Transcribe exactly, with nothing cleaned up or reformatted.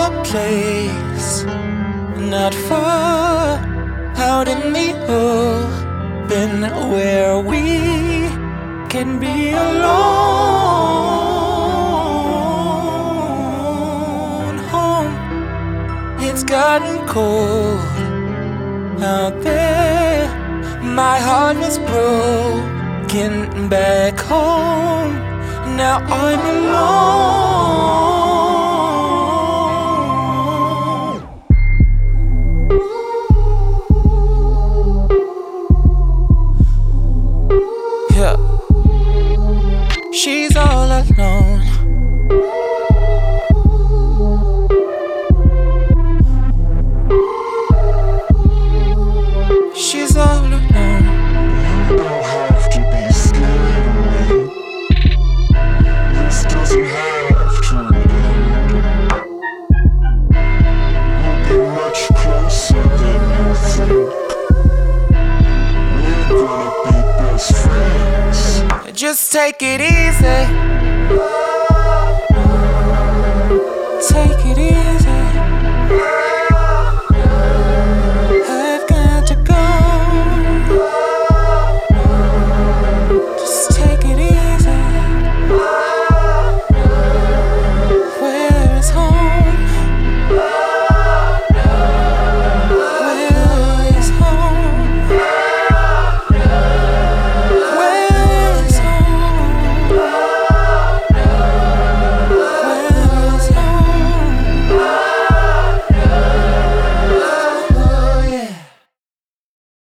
a place not far out in the open where we can be alone. Home, it's gotten cold out there. My heart was broken back home. Now I'm alone. Yeah, she's all alone. She's all alone. You don't have to be scared of me. This doesn't have to end. We'll be much closer than you think. We're gonna be best friends. Just take it easy. Take it easy.